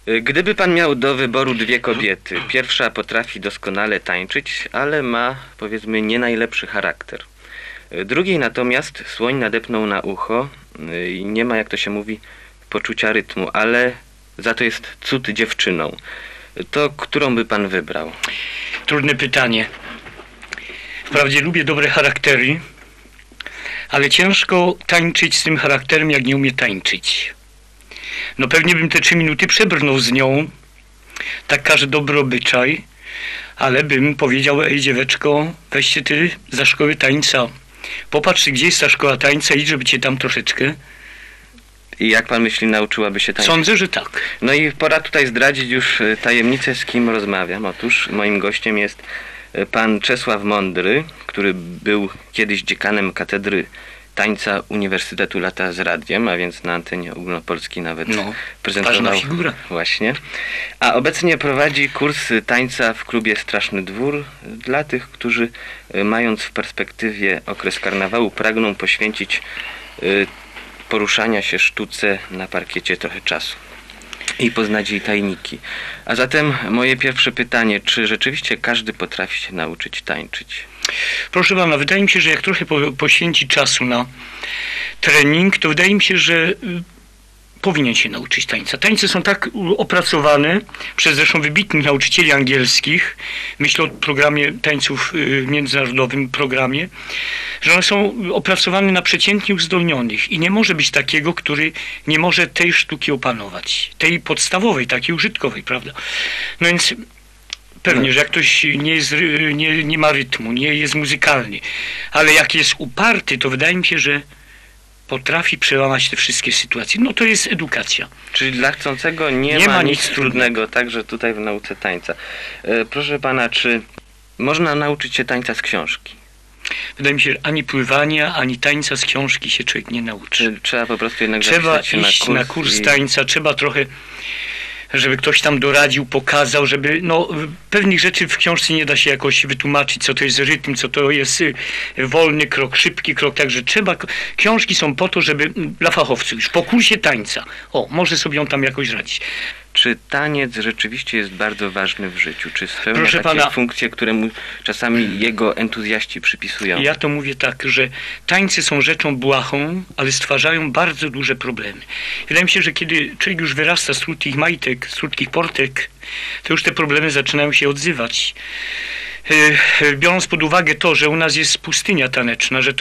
Gdyby pan miał do wyboru dwie kobiety, pierwsza potrafi doskonale tańczyć, ale ma, powiedzmy, nie najlepszy charakter. Drugiej natomiast słoń nadepnął na ucho i nie ma, jak to się mówi, poczucia rytmu, ale za to jest cud dziewczyną. To którą by pan wybrał? Trudne pytanie. Wprawdzie lubię dobre charaktery, ale ciężko tańczyć z tym charakterem, jak nie umie tańczyć. No pewnie bym te 3 minuty przebrnął z nią, tak każe dobry obyczaj, ale bym powiedział: ej dzieweczko, weź się ty za szkołę tańca. Popatrz, gdzie jest ta szkoła tańca, idź, żeby cię tam troszeczkę. I jak pan myśli, nauczyłaby się tańczyć? Sądzę, że tak. No i pora tutaj zdradzić już tajemnicę, z kim rozmawiam. Otóż moim gościem jest pan Czesław Mądry, który był kiedyś dziekanem katedry tańca Uniwersytetu Lata z Radiem, a więc na antenie ogólnopolskiej nawet prezentował. Ważna figura. Właśnie. A obecnie prowadzi kurs tańca w klubie Straszny Dwór dla tych, którzy mając w perspektywie okres karnawału pragną poświęcić poruszania się sztuce na parkiecie trochę czasu i poznać jej tajniki. A zatem moje pierwsze pytanie, czy rzeczywiście każdy potrafi się nauczyć tańczyć? Proszę pana, wydaje mi się, że jak trochę poświęci czasu na trening, to wydaje mi się, że powinien się nauczyć tańca. Tańce są tak opracowane przez zresztą wybitnych nauczycieli angielskich, myślę o programie tańców międzynarodowym programie, że one są opracowane na przeciętnie uzdolnionych i nie może być takiego, który nie może tej sztuki opanować, tej podstawowej, takiej użytkowej, prawda? No więc pewnie, że jak ktoś nie ma rytmu, nie jest muzykalny, ale jak jest uparty, to wydaje mi się, że potrafi przełamać te wszystkie sytuacje. No to jest edukacja. Czyli dla chcącego nie ma nic trudnego, także tutaj w nauce tańca. Proszę pana, czy można nauczyć się tańca z książki? Wydaje mi się, że ani pływania, ani tańca z książki się człowiek nie nauczy. Trzeba po prostu jednak trzeba iść na kurs tańca, trzeba trochę, żeby ktoś tam doradził, pokazał, żeby, pewnych rzeczy w książce nie da się jakoś wytłumaczyć, co to jest rytm, co to jest wolny krok, szybki krok, także książki są po to, żeby dla fachowców już po kursie tańca, może sobie on tam jakoś radzić. Czy taniec rzeczywiście jest bardzo ważny w życiu? Czy spełnia takie funkcje, które mu czasami jego entuzjaści przypisują? Ja to mówię tak, że tańce są rzeczą błahą, ale stwarzają bardzo duże problemy. Wydaje mi się, że kiedy człowiek już wyrasta z krótkich majtek, z krótkich portek, to już te problemy zaczynają się odzywać. Biorąc pod uwagę to, że u nas jest pustynia taneczna, że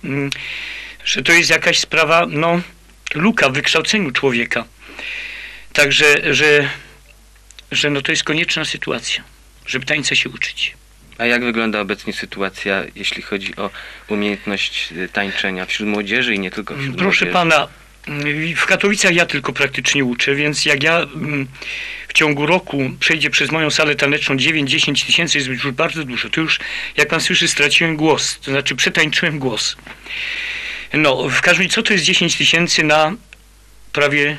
to jest jakaś sprawa, luka w wykształceniu człowieka. Także, że to jest konieczna sytuacja, żeby tańca się uczyć. A jak wygląda obecnie sytuacja, jeśli chodzi o umiejętność tańczenia wśród młodzieży i nie tylko wśród Proszę młodzieży? pana, w Katowicach ja tylko praktycznie uczę, więc jak ja w ciągu roku przejdzie przez moją salę taneczną 9-10 tysięcy, jest już bardzo dużo. To już, jak pan słyszy, straciłem głos, to znaczy przetańczyłem głos. W każdym razie, co to jest 10 tysięcy na prawie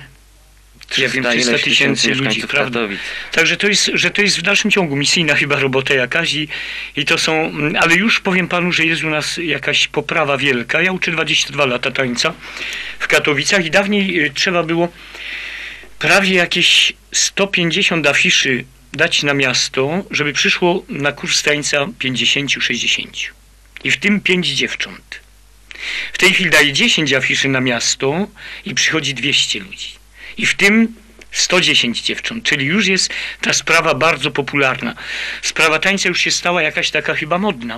300 tysięcy ludzi, prawda? Także to jest w dalszym ciągu misyjna chyba robota jakaś i to są, ale już powiem panu, że jest u nas jakaś poprawa wielka. Ja uczę 22 lata tańca w Katowicach i dawniej trzeba było prawie jakieś 150 afiszy dać na miasto, żeby przyszło na kurs tańca 50-60. I w tym 5 dziewcząt. W tej chwili daje 10 afiszy na miasto i przychodzi 200 ludzi. I w tym 110 dziewcząt, czyli już jest ta sprawa bardzo popularna. Sprawa tańca już się stała jakaś taka chyba modna.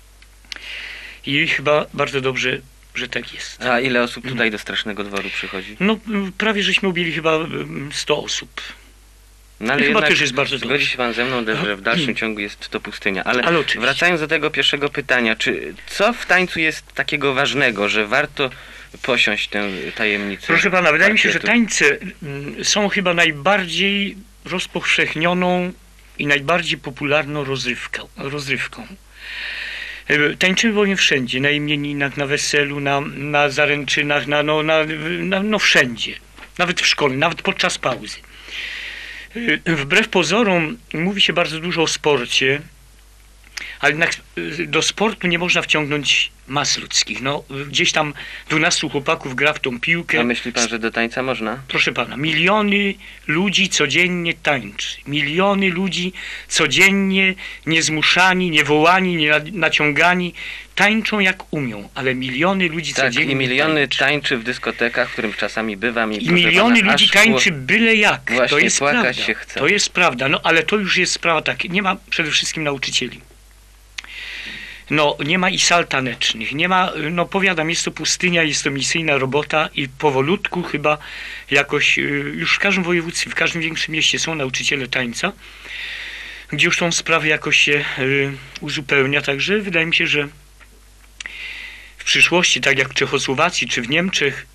I chyba bardzo dobrze, że tak jest. A ile osób tutaj do Strasznego Dworu przychodzi? Prawie żeśmy ubili chyba 100 osób. Ale chyba też jest bardzo dobrze. Zgodzi się pan ze mną, że w dalszym ciągu jest to pustynia. Ale wracając do tego pierwszego pytania, co w tańcu jest takiego ważnego, że warto posiąść tę tajemnicę? Proszę pana, wydaje mi się, że tańce są chyba najbardziej rozpowszechnioną i najbardziej popularną rozrywką. Tańczymy bowiem wszędzie, na imieninach, na weselu, na zaręczynach, wszędzie. Nawet w szkole, nawet podczas pauzy. Wbrew pozorom mówi się bardzo dużo o sporcie, ale jednak do sportu nie można wciągnąć mas ludzkich. No, gdzieś tam 12 chłopaków gra w tą piłkę. A myśli pan, że do tańca można? Proszę pana, miliony ludzi codziennie tańczy. Miliony ludzi codziennie niezmuszani, niewołani, nie naciągani, tańczą jak umią, ale miliony ludzi Tak, codziennie i miliony tańczy. tańczy w dyskotekach, w którym czasami bywam. I miliony ludzi tańczy byle jak. To Właśnie, jest płakać prawda. się chce. To jest prawda, no ale to już jest sprawa tak. Nie ma przede wszystkim nauczycieli. No, nie ma i sal tanecznych, nie ma, no powiadam, jest to pustynia, jest to misyjna robota i powolutku chyba jakoś, już w każdym województwie, w każdym większym mieście są nauczyciele tańca, gdzie już tą sprawę jakoś się uzupełnia, także wydaje mi się, że w przyszłości, tak jak w Czechosłowacji czy w Niemczech,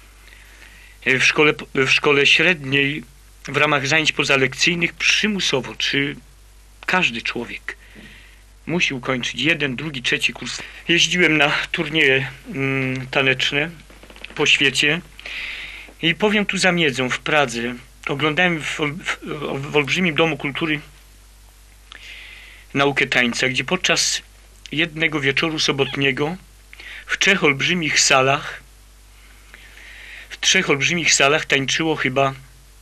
w szkole średniej, w ramach zajęć pozalekcyjnych przymusowo, czy każdy człowiek musi ukończyć 1, 2, 3 kurs. Jeździłem na turnieje taneczne po świecie i powiem tu za miedzą, w Pradze oglądałem w olbrzymim Domu Kultury naukę tańca, gdzie podczas jednego wieczoru sobotniego w 3 olbrzymich salach tańczyło chyba,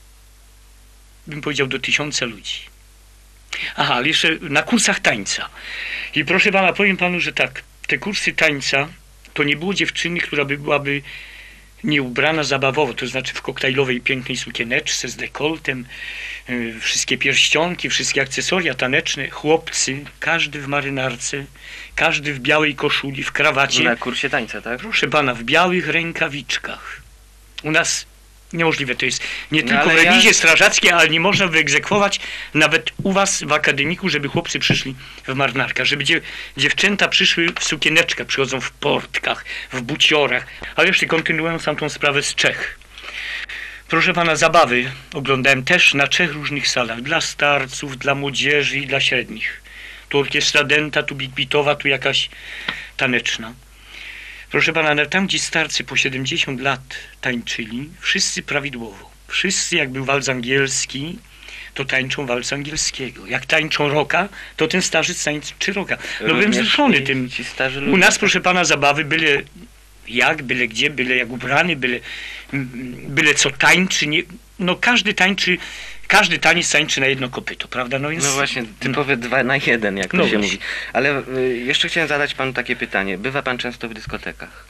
bym powiedział, do 1000 ludzi. Aha, ale jeszcze na kursach tańca. I proszę pana, powiem panu, że tak, te kursy tańca, to nie było dziewczyny, która byłaby nie ubrana zabawowo, to znaczy w koktajlowej pięknej sukieneczce z dekoltem, wszystkie pierścionki, wszystkie akcesoria taneczne, chłopcy, każdy w marynarce, każdy w białej koszuli, w krawacie. Na kursie tańca, tak? Proszę pana, w białych rękawiczkach. U nas niemożliwe to jest. Nie tylko ale w remizie strażackiej, ale nie można wyegzekwować nawet u was w akademiku, żeby chłopcy przyszli w marynarkach, żeby dziewczęta przyszły w sukieneczkach, przychodzą w portkach, w buciorach. Ale jeszcze kontynuując tamtą sprawę z Czech. Proszę pana, zabawy oglądałem też na 3 różnych salach. Dla starców, dla młodzieży i dla średnich. Tu orkiestra dęta, tu big-beatowa, tu jakaś taneczna. Proszę pana, tam gdzie starcy po 70 lat tańczyli, wszyscy prawidłowo. Wszyscy, jak był walc angielski, to tańczą walc angielskiego. Jak tańczą rocka, to ten starzec tańczy rocka. No byłem Również wzruszony tym. Ci starzy U ludzie, nas, tak? proszę pana, zabawy byle jak, byle gdzie, byle jak ubrany, byle co tańczy. Nie, no każdy taniec tańczy na jedno kopyto, prawda? No, więc, No właśnie, typowe 2 na 1, jak to No się właśnie. mówi. Ale jeszcze chciałem zadać panu takie pytanie. Bywa pan często w dyskotekach?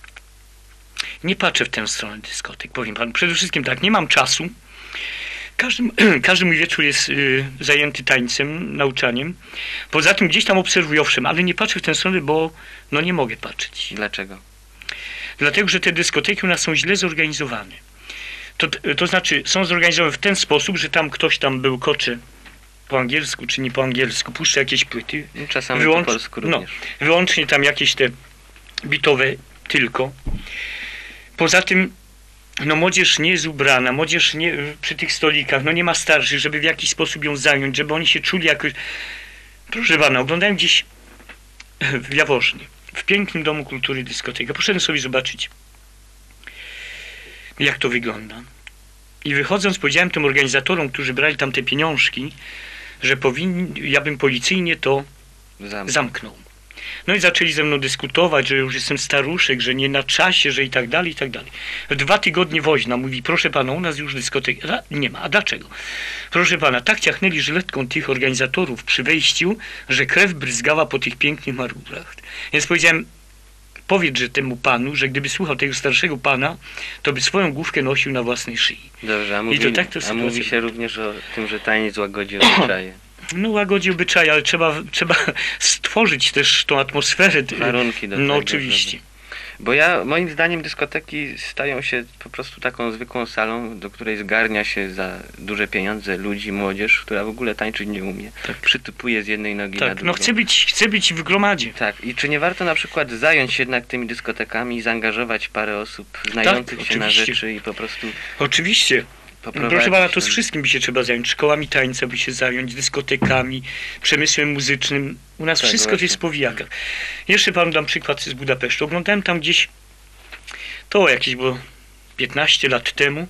Nie patrzę w tę stronę dyskotek, powiem panu. Przede wszystkim tak, nie mam czasu. Każdy mój wieczór jest zajęty tańcem, nauczaniem. Poza tym gdzieś tam obserwuję, owszem, ale nie patrzę w tę stronę, bo no nie mogę patrzeć. Dlaczego? Dlatego, że te dyskoteki u nas są źle zorganizowane. To znaczy, są zorganizowane w ten sposób, że tam ktoś tam bełkocze po angielsku, czy nie po angielsku, puszcza jakieś płyty. No, czasami po polsku również. Wyłącznie tam jakieś te bitowe tylko. Poza tym, no młodzież nie jest ubrana, młodzież nie, przy tych stolikach, no nie ma starszych, żeby w jakiś sposób ją zająć, żeby oni się czuli jakoś... Proszę pana, oglądałem gdzieś w Jaworznie, w pięknym Domu Kultury dyskotekę. Poszedłem sobie zobaczyć, jak to wygląda. I wychodząc, powiedziałem tym organizatorom, którzy brali tam te pieniążki, że ja bym policyjnie to zamknął. No i zaczęli ze mną dyskutować, że już jestem staruszek, że nie na czasie, że i tak dalej, i tak dalej. W 2 tygodnie woźna mówi, proszę pana, u nas już dyskotek nie ma. A dlaczego? Proszę pana, tak ciachnęli żyletką tych organizatorów przy wejściu, że krew bryzgała po tych pięknych marmurach. Więc powiedziałem, powiedz, że temu panu, że gdyby słuchał tego starszego pana, to by swoją główkę nosił na własnej szyi. Dobrze, a mówi się również o tym, że taniec łagodzi obyczaje. No łagodzi obyczaje, ale trzeba stworzyć też tą atmosferę. Warunki do tego. No oczywiście. Bo moim zdaniem dyskoteki stają się po prostu taką zwykłą salą, do której zgarnia się za duże pieniądze ludzi, młodzież, która w ogóle tańczyć nie umie. Tak. Przytupuje z jednej nogi na Tak, drugą. no chcę być w gromadzie. Tak, i czy nie warto na przykład zająć się jednak tymi dyskotekami i zaangażować parę osób znających się na oczywiście. rzeczy i po prostu Oczywiście. poprowadzić... Proszę pana, to z wszystkim by się trzeba zająć. Szkołami tańca by się zająć, dyskotekami, przemysłem muzycznym. U nas Tak, wszystko właśnie. to jest w powijakach. Jeszcze panu dam przykład z Budapesztu. Oglądałem tam gdzieś, to jakieś było 15 lat temu,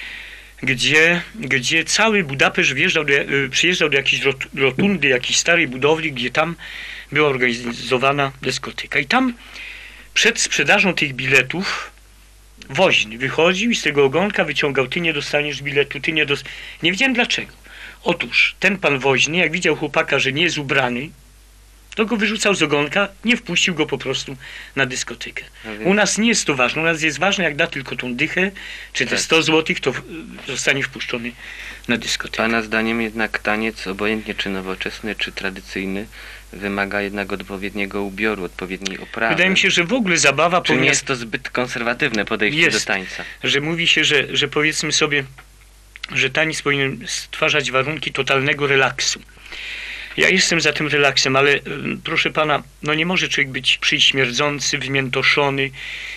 gdzie cały Budapeszt przyjeżdżał do jakiejś rotundy, jakiejś starej budowli, gdzie tam była organizowana dyskoteka. I tam przed sprzedażą tych biletów woźny wychodził i z tego ogonka wyciągał: ty nie dostaniesz biletu, ty nie dostaniesz. Nie wiedziałem dlaczego. Otóż ten pan woźny, jak widział chłopaka, że nie jest ubrany, to go wyrzucał z ogonka, nie wpuścił go po prostu na dyskotekę. U nas nie jest to ważne. U nas jest ważne, jak da tylko tą dychę, czy te 100 złotych, to zostanie wpuszczony na dyskotekę. Pana zdaniem jednak taniec, obojętnie czy nowoczesny, czy tradycyjny, wymaga jednak odpowiedniego ubioru, odpowiedniej oprawy. Wydaje mi się, że w ogóle zabawa Czy nie powinna... jest to zbyt konserwatywne podejście Jest. do tańca? Że mówi się, że powiedzmy sobie, że taniec powinien stwarzać warunki totalnego relaksu. Ja jestem za tym relaksem, ale proszę pana, no nie może człowiek przyjść śmierdzący, wymiętoszony,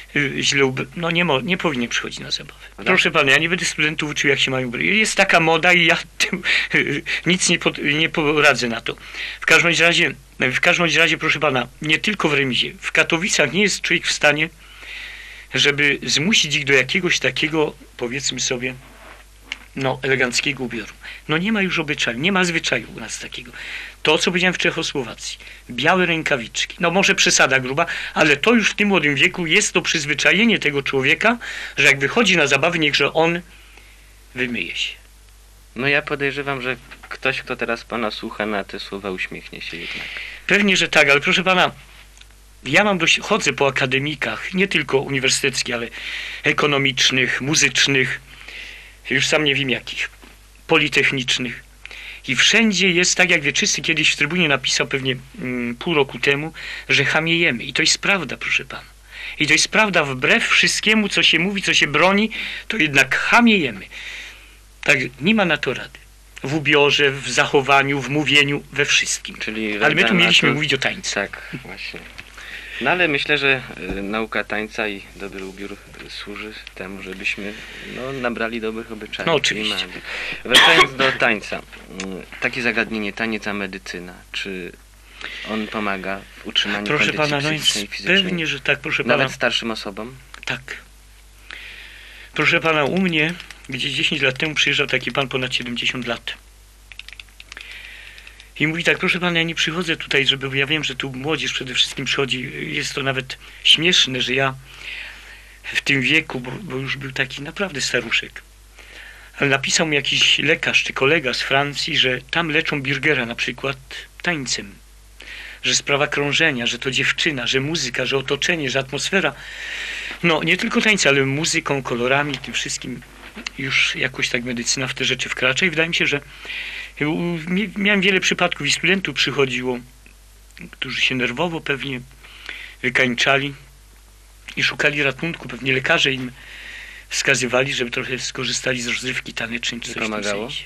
no nie powinien przychodzić na zabawę. Proszę pana, ja nie będę studentów uczył, jak się mają ubrać. Jest taka moda i ja tym, nic nie poradzę na to. W każdym razie, proszę pana, nie tylko w remizie. W Katowicach nie jest człowiek w stanie, żeby zmusić ich do jakiegoś takiego, powiedzmy sobie, no, eleganckiego ubioru. No nie ma już obyczaju, nie ma zwyczaju u nas takiego. To, co powiedziałem w Czechosłowacji. Białe rękawiczki. No może przesada gruba, ale to już w tym młodym wieku jest to przyzwyczajenie tego człowieka, że jak wychodzi na zabawę, niechże on wymyje się. No ja podejrzewam, że ktoś, kto teraz pana słucha, na te słowa uśmiechnie się jednak. Pewnie, że tak, ale proszę pana, ja chodzę po akademikach, nie tylko uniwersyteckich, ale ekonomicznych, muzycznych, już sam nie wiem jakich, politechnicznych. I wszędzie jest tak, jak Wieczysty kiedyś w Trybunie napisał pewnie pół roku temu, że chamiejemy. I to jest prawda, proszę pana. I to jest prawda, wbrew wszystkiemu, co się mówi, co się broni, to jednak chamiejemy. Tak, nie ma na to rady. W ubiorze, w zachowaniu, w mówieniu, we wszystkim. Czyli ale my tu mieliśmy mówić o tańcu. Tak, właśnie. No ale myślę, że nauka tańca i dobry ubiór służy temu, żebyśmy nabrali dobrych obyczajów. No oczywiście. Wracając do tańca. Takie zagadnienie, taniec a medycyna. Czy on pomaga w utrzymaniu proszę kondycji pana, psychicznej i fizycznej? Pewnie, że tak, proszę pana. Nawet starszym osobom? Tak. Proszę pana, u mnie gdzieś 10 lat temu przyjeżdżał taki pan ponad 70 lat. I mówi tak: proszę pana, ja nie przychodzę tutaj, bo ja wiem, że tu młodzież przede wszystkim przychodzi. Jest to nawet śmieszne, że ja w tym wieku, bo już był taki naprawdę staruszek, ale napisał mi jakiś lekarz czy kolega z Francji, że tam leczą Bürgera na przykład tańcem. Że sprawa krążenia, że to dziewczyna, że muzyka, że otoczenie, że atmosfera. No nie tylko tańce, ale muzyką, kolorami, tym wszystkim już jakoś tak medycyna w te rzeczy wkracza i wydaje mi się, że miałem wiele przypadków i studentów przychodziło, którzy się nerwowo pewnie wykańczali i szukali ratunku. Pewnie lekarze im wskazywali, żeby trochę skorzystali z rozrywki tanecznej czy coś w tym sensie.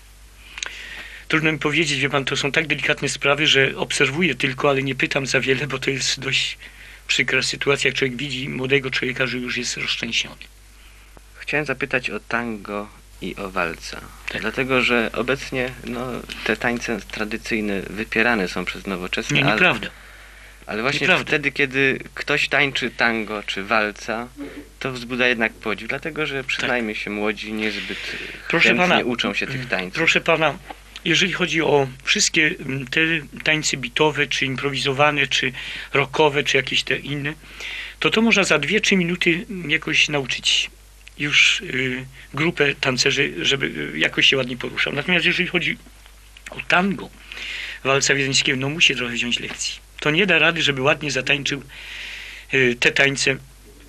Trudno mi powiedzieć, wie pan, to są tak delikatne sprawy, że obserwuję tylko, ale nie pytam za wiele, bo to jest dość przykra sytuacja, jak człowiek widzi młodego człowieka, że już jest rozszczęśniony. Chciałem zapytać o tango i o walca. Tak. Dlatego, że obecnie te tańce tradycyjne wypierane są przez nowoczesne. Nie, nieprawda. Ale właśnie nieprawda. Wtedy, kiedy ktoś tańczy tango czy walca, to wzbudza jednak podziw. Dlatego, że przyznajmy się, młodzi niezbyt chętnie uczą się tych tańców. Proszę pana, jeżeli chodzi o wszystkie te tańce bitowe, czy improwizowane, czy rockowe, czy jakieś te inne, to można za 2-3 minuty jakoś nauczyć już grupę tancerzy, żeby jakoś się ładnie poruszał. Natomiast jeżeli chodzi o tango, walca wiedeńskiego, musi trochę wziąć lekcji. To nie da rady, żeby ładnie zatańczył te tańce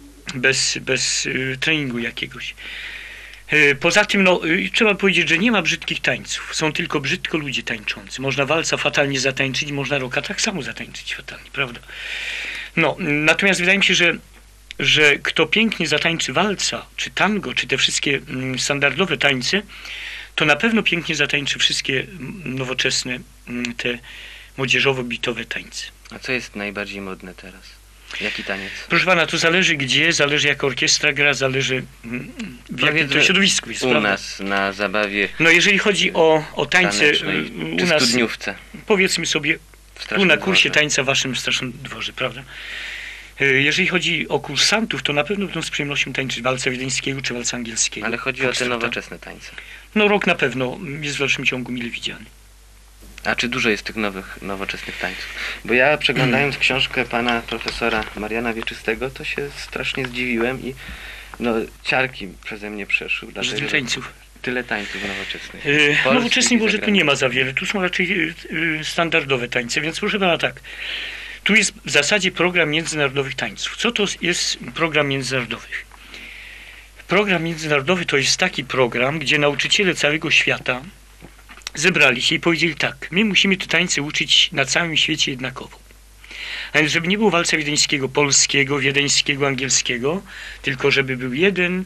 bez treningu jakiegoś. Poza tym, trzeba powiedzieć, że nie ma brzydkich tańców. Są tylko brzydko ludzie tańczący. Można walca fatalnie zatańczyć, można rocka tak samo zatańczyć fatalnie, prawda? Natomiast wydaje mi się, że kto pięknie zatańczy walca, czy tango, czy te wszystkie standardowe tańce, to na pewno pięknie zatańczy wszystkie nowoczesne, te młodzieżowo-bitowe tańce. A co jest najbardziej modne teraz? Jaki taniec? Proszę pana, to zależy gdzie, zależy jak orkiestra gra, zależy w jakim to środowisku jest. U nas na zabawie jeżeli chodzi o tańce u nas, studniówce. Powiedzmy sobie, tu na kursie tańca w waszym Strasznym Dworze, prawda? Jeżeli chodzi o kursantów, to na pewno będą z przyjemnością tańczyć walca wiedeńskiego czy walca angielskiego. Ale chodzi o te nowoczesne tańce. Rock na pewno jest w dalszym ciągu mile widziany. A czy dużo jest tych nowoczesnych tańców? Bo ja przeglądając książkę pana profesora Mariana Wieczystego, to się strasznie zdziwiłem i ciarki przeze mnie przeszły. Że tańców. Tyle tańców nowoczesnych. Nowoczesnych może tu nie ma za wiele. Tu są raczej standardowe tańce, więc proszę pana tak. Tu jest w zasadzie program międzynarodowych tańców. Co to jest program międzynarodowych? Program międzynarodowy to jest taki program, gdzie nauczyciele całego świata zebrali się i powiedzieli tak, my musimy te tańce uczyć na całym świecie jednakowo. A więc żeby nie było walca wiedeńskiego, polskiego, wiedeńskiego, angielskiego, tylko żeby był jeden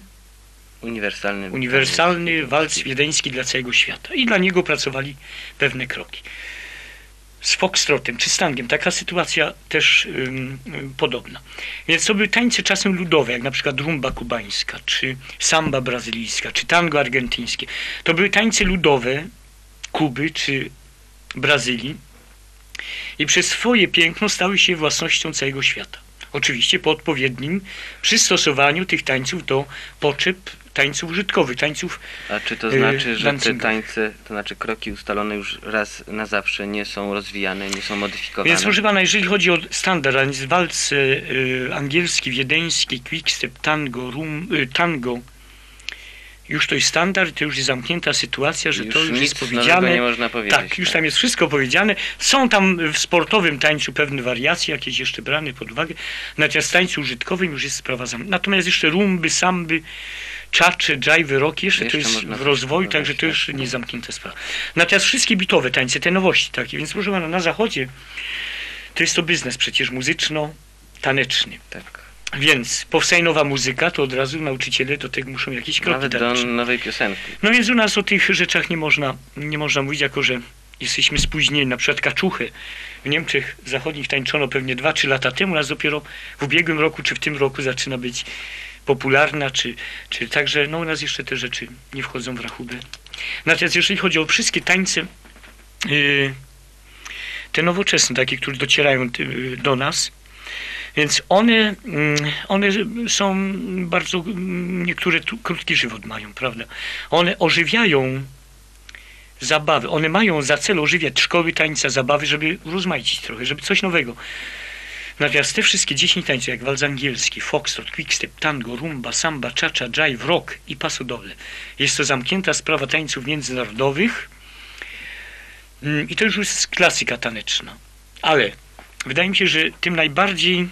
uniwersalny walc wiedeński dla całego świata. I dla niego pracowali pewne kroki. Z foxtrotem czy z tangiem taka sytuacja też podobna. Więc to były tańce czasem ludowe, jak na przykład rumba kubańska, czy samba brazylijska, czy tango argentyńskie. To były tańce ludowe Kuby czy Brazylii i przez swoje piękno stały się własnością całego świata. Oczywiście po odpowiednim przystosowaniu tych tańców do potrzeb tańców użytkowych, tańców A czy to znaczy, że te tańce, to znaczy kroki ustalone już raz na zawsze nie są rozwijane, nie są modyfikowane? Więc proszę pana, jeżeli chodzi o standard, a więc walc angielski, wiedeński, quickstep, tango, już to jest standard, to już jest zamknięta sytuacja, że już to już nic jest powiedziane. Nie można powiedzieć. Tak, już tam jest wszystko powiedziane. Są tam w sportowym tańcu pewne wariacje, jakieś jeszcze brane pod uwagę. Natomiast w tańcu użytkowym już jest sprawa zamknięta. Natomiast jeszcze rumby, samby, czacze, dżajwy, rock, jeszcze to jest w rozwoju, także to już nie jest zamknięta sprawa. Natomiast wszystkie bitowe tańce, te nowości takie, więc proszę pana, na zachodzie to jest to biznes przecież muzyczno-taneczny. Tak. Więc powstaje nowa muzyka, to od razu nauczyciele do tego muszą jakieś kroki nawet dać. do nowej piosenki. No więc u nas o tych rzeczach nie można mówić, jako że jesteśmy spóźnieni. Na przykład kaczuchę w Niemczech zachodnich tańczono pewnie 2-3 lata temu, nas dopiero w ubiegłym roku czy w tym roku zaczyna być popularna, czy także u nas jeszcze te rzeczy nie wchodzą w rachubę. Natomiast jeżeli chodzi o wszystkie tańce te nowoczesne, takie, które docierają do nas, więc one są bardzo, niektóre krótki żywot mają, prawda? One ożywiają zabawy, one mają za cel ożywiać szkoły tańca, zabawy, żeby urozmaicić trochę, żeby coś nowego. Natomiast te wszystkie 10 tańców, jak walc angielski, foxtrot, quickstep, tango, rumba, samba, cha-cha, jive, rock i paso doble. Jest to zamknięta sprawa tańców międzynarodowych i to już jest klasyka taneczna. Ale wydaje mi się, że tym najbardziej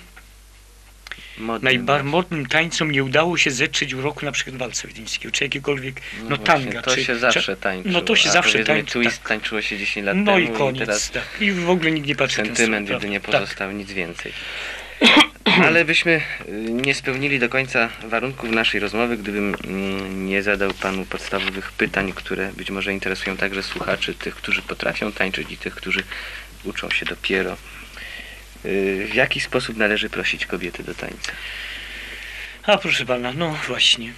modnym tańcom nie udało się zetrzeć uroku na przykład walca wiedeńskiego, czy jakiegokolwiek, tanga. To się zawsze tańczyło. No to się zawsze tańczyło. Twist tańczyło się 10 lat temu. No i koniec, i teraz tak. I w ogóle nikt nie patrzy na ten sentyment jedynie pozostał, nic więcej. Ale byśmy nie spełnili do końca warunków naszej rozmowy, gdybym nie zadał panu podstawowych pytań, które być może interesują także słuchaczy, tych, którzy potrafią tańczyć i tych, którzy uczą się dopiero. W jaki sposób należy prosić kobiety do tańca? A proszę pana, no właśnie.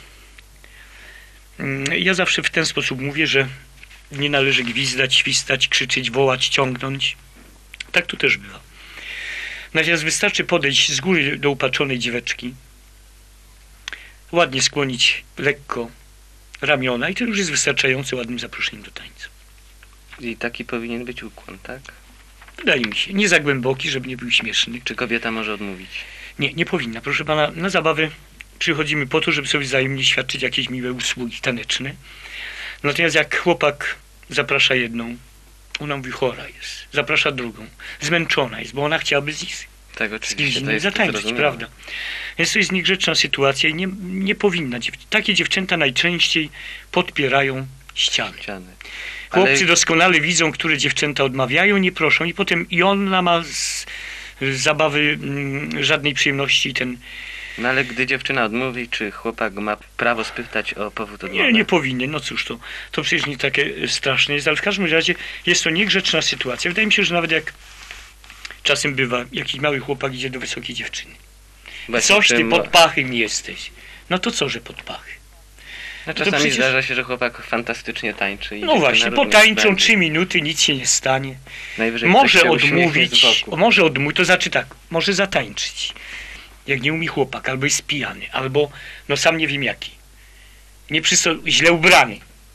Ja zawsze w ten sposób mówię, że nie należy gwizdać, świstać, krzyczeć, wołać, ciągnąć. Tak to też bywa. Natomiast wystarczy podejść z góry do upaczonej dzieweczki, ładnie skłonić lekko ramiona i to już jest wystarczająco ładnym zaproszeniem do tańca. I taki powinien być ukłon, tak? Wydaje mi się. Nie za głęboki, żeby nie był śmieszny. Czy kobieta może odmówić? Nie, nie powinna. Proszę pana, na zabawę przychodzimy po to, żeby sobie wzajemnie świadczyć jakieś miłe usługi taneczne. Natomiast jak chłopak zaprasza jedną, ona mówi chora jest, zaprasza drugą, zmęczona jest, bo ona chciałaby z kimś innym zatańczyć, prawda? Więc to jest niegrzeczna sytuacja i nie powinna. Takie dziewczęta najczęściej podpierają ściany. Chłopcy doskonale widzą, które dziewczęta odmawiają, nie proszą i potem i ona ma z zabawy żadnej przyjemności. No ale gdy dziewczyna odmówi, czy chłopak ma prawo spytać o powód odmowy? Nie powinien. No cóż, to przecież nie takie straszne jest, ale w każdym razie jest to niegrzeczna sytuacja. Wydaje mi się, że nawet jak czasem bywa, jakiś mały chłopak idzie do wysokiej dziewczyny. Właśnie coś ty pod pachem jesteś. No to co, że pod pachy? No czasami zdarza się, że chłopak fantastycznie tańczy. I no właśnie, potańczą 3 minuty, nic się nie stanie. Najwyżej może odmówić, to znaczy tak, może zatańczyć. Jak nie umie chłopak, albo jest pijany, albo sam nie wiem jaki. Źle ubrany.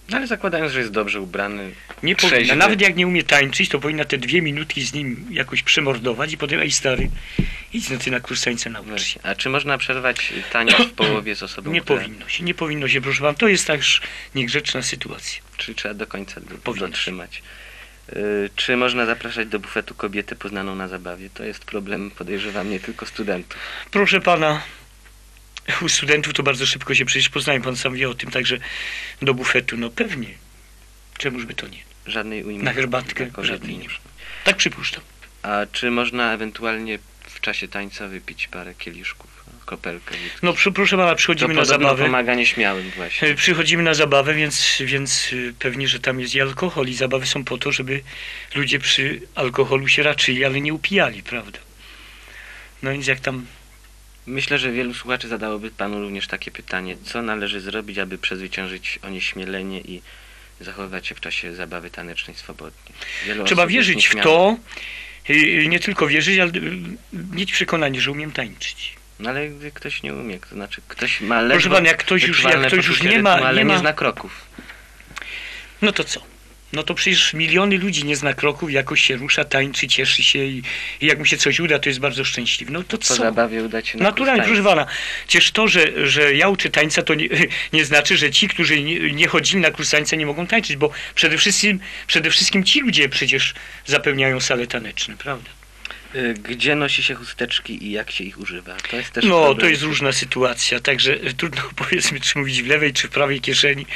No ale zakładając, że jest dobrze ubrany, Nie powinna. trzeźwy. Nawet jak nie umie tańczyć, to powinna te 2 minutki z nim jakoś przemordować i potem, ej stary, idź no ty na kurs tańca naucz się. Właśnie. A czy można przerwać taniec w połowie z osobą, Nie która... nie powinno się, proszę pan. To jest też niegrzeczna sytuacja. Czy trzeba do końca Powinno się. dotrzymać? Czy można zapraszać do bufetu kobietę poznaną na zabawie? To jest problem, podejrzewam, nie tylko studentów. Proszę pana, u studentów to bardzo szybko się przecież poznają, pan sam wie o tym, także do bufetu, no pewnie. Czemuż by to nie? Żadnej ujmy. Na herbatkę dla kobiety żadnej nie nie. ma. Tak przypuszczam. A czy można ewentualnie w czasie tańca wypić parę kieliszków, kropelkę? No proszę pana, To przychodzimy na podobno zabawę. pomaga nieśmiałym właśnie. Przychodzimy na zabawę, więc pewnie, że tam jest i alkohol i zabawy są po to, żeby ludzie przy alkoholu się raczyli, ale nie upijali, prawda? No więc jak tam... Myślę, że wielu słuchaczy zadałoby panu również takie pytanie. Co należy zrobić, aby przezwyciężyć onieśmielenie i zachowywać się w czasie zabawy tanecznej swobodnie? Trzeba wierzyć w to, nie tylko wierzyć, ale mieć przekonanie, że umiem tańczyć. No ale gdy ktoś nie umie, to znaczy ktoś ma ledwo Proszę pana, jak ktoś już poczucie nie ma, rytmu, ale nie ma, zna kroków. no to co? No to przecież miliony ludzi nie zna kroków, jakoś się rusza, tańczy, cieszy się i jak mu się coś uda, to jest bardzo szczęśliwy. No to Po co? zabawie uda się na Naturalnie, kurs proszę pana. Przecież to, że ja uczę tańca, to nie znaczy, że ci, którzy nie chodzili na kurs tańca, nie mogą tańczyć, bo przede wszystkim ci ludzie przecież zapełniają sale taneczne, prawda? Gdzie nosi się chusteczki i jak się ich używa? To jest też No, problem. to jest różna sytuacja, także trudno powiedzmy, czy mówić w lewej, czy w prawej kieszeni.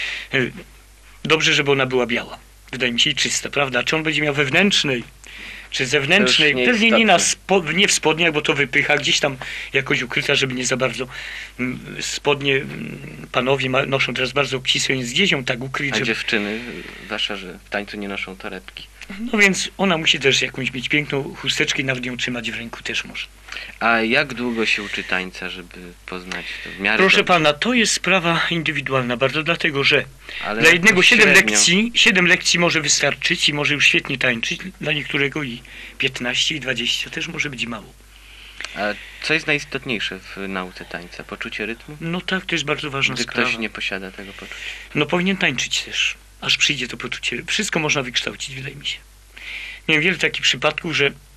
Dobrze, żeby ona była biała. Wydaje mi się i czysta, prawda? Czy on będzie miał wewnętrznej, czy zewnętrznej? To już Pewnie nie, nieistotne. nie w spodniach, bo to wypycha, gdzieś tam jakoś ukryta, żeby nie za bardzo spodnie panowie noszą teraz bardzo obcisłe, więc gdzieś ją tak ukryć, A żeby... dziewczyny, zwłaszcza, że w tańcu nie noszą torebki. No więc ona musi też jakąś mieć piękną chusteczkę i nawet ją trzymać w ręku też może. A jak długo się uczy tańca, żeby poznać to w miarę Proszę dobrze? pana, to jest sprawa indywidualna bardzo, dlatego że Ale dla jednego jakoś 7 lekcji może wystarczyć i może już świetnie tańczyć, dla niektórego i 15 i 20 też może być mało. A co jest najistotniejsze w nauce tańca? Poczucie rytmu? No tak, to jest bardzo ważna Gdy sprawa. ktoś nie posiada tego poczucia. No powinien tańczyć też, aż przyjdzie to poczucie. Wszystko można wykształcić, wydaje mi się. Miałem wiele takich przypadków,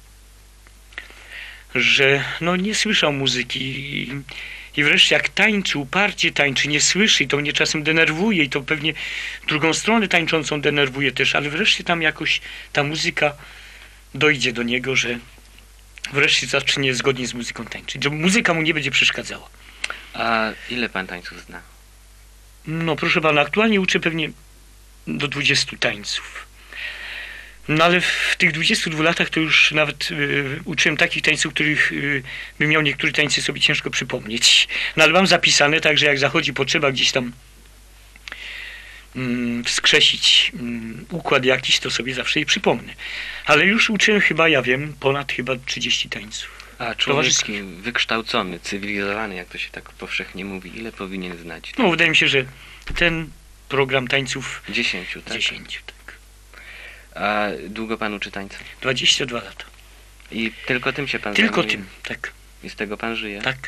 że no nie słyszał muzyki i wreszcie jak tańczy, uparcie tańczy, nie słyszy i to mnie czasem denerwuje i to pewnie drugą stronę tańczącą denerwuje też, ale wreszcie tam jakoś ta muzyka dojdzie do niego, że wreszcie zacznie zgodnie z muzyką tańczyć, że muzyka mu nie będzie przeszkadzała. A ile pan tańców zna? No proszę pana, aktualnie uczę pewnie do 20 tańców. No ale w tych 22 latach to już nawet uczyłem takich tańców, których bym miał niektóre tańce sobie ciężko przypomnieć. No ale mam zapisane, tak, że jak zachodzi potrzeba gdzieś tam wskrzesić układ jakiś, to sobie zawsze je przypomnę. Ale już uczyłem chyba, ja wiem, ponad chyba 30 tańców. A człowiek Towarzyskich. wykształcony, cywilizowany, jak to się tak powszechnie mówi, ile powinien znać? No wydaje mi się, że ten program tańców 10, tak? 10, tak. A długo pan uczy tańca? 22 lata. I tylko tym się pan Tylko zajmuje? tym, tak, I z tego pan żyje? tak.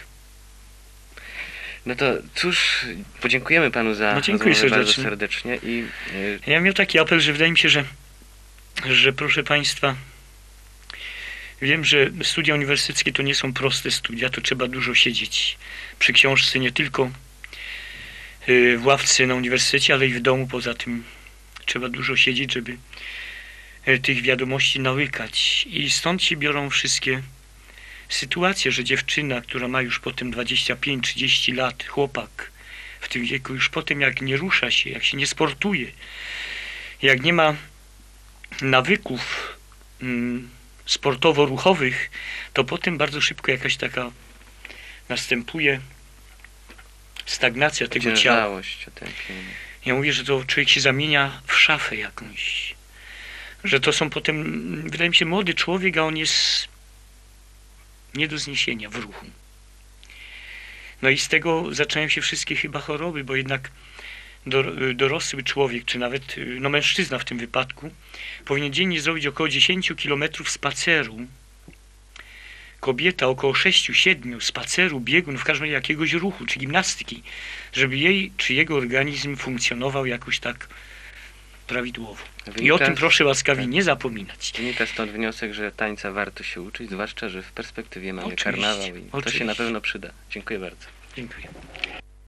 No to cóż, podziękujemy panu za No, dziękuję rozmowę bardzo serdecznie. serdecznie i Ja miał taki apel, że wydaje mi się, że proszę państwa, wiem, że studia uniwersyteckie to nie są proste studia, to trzeba dużo siedzieć przy książce, nie tylko w ławce na uniwersytecie, ale i w domu. Poza tym trzeba dużo siedzieć, żeby tych wiadomości nałykać. I stąd się biorą wszystkie sytuacje, że dziewczyna, która ma już potem 25-30 lat, chłopak w tym wieku, już potem jak nie rusza się, jak się nie sportuje, jak nie ma nawyków sportowo-ruchowych, to potem bardzo szybko jakaś taka następuje stagnacja tego ciała. ociężałość, otępienie. Ja mówię, że to człowiek się zamienia w szafę jakąś. Że to są potem, wydaje mi się, młody człowiek, a on jest nie do zniesienia w ruchu. No i z tego zaczynają się wszystkie chyba choroby, bo jednak dorosły człowiek, czy nawet no mężczyzna w tym wypadku, powinien dziennie zrobić około 10 km spaceru kobieta około 6-7 spaceru, biegu, no w każdym razie jakiegoś ruchu, czy gimnastyki, żeby jej czy jego organizm funkcjonował jakoś tak prawidłowo. I o tym proszę łaskawie nie zapominać. Wynika stąd wniosek, że tańca warto się uczyć, zwłaszcza, że w perspektywie mamy Oczywiście, karnawał i to się oczywiście. na pewno przyda. Dziękuję bardzo. Dziękuję.